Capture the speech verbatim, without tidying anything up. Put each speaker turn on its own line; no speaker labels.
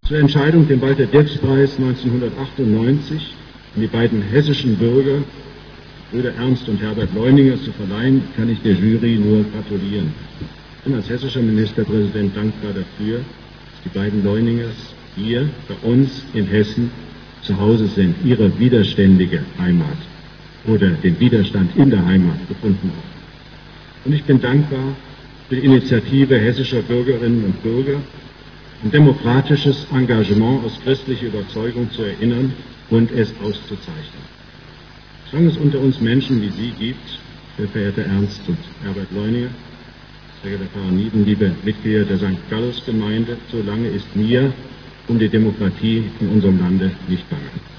Zur Entscheidung, den Walter-Dirks-Preis neunzehnhundertachtundneunzig an die beiden hessischen Bürger, Brüder Ernst und Herbert Leuninger, zu verleihen, kann ich der Jury nur gratulieren. Ich bin als hessischer Ministerpräsident dankbar dafür, dass die beiden Leuningers hier bei uns in Hessen zu Hause sind, ihre widerständige Heimat oder den Widerstand in der Heimat gefunden haben. Und ich bin dankbar für die Initiative hessischer Bürgerinnen und Bürger, ein demokratisches Engagement aus christlicher Überzeugung zu erinnern und es auszuzeichnen. Solange es unter uns Menschen wie Sie gibt, sehr verehrter Ernst und Herbert Leuninger, sehr geehrter Pfarrer Nieden, liebe Mitglieder der Sankt Gallus Gemeinde, solange ist mir um die Demokratie in unserem Lande nicht bange.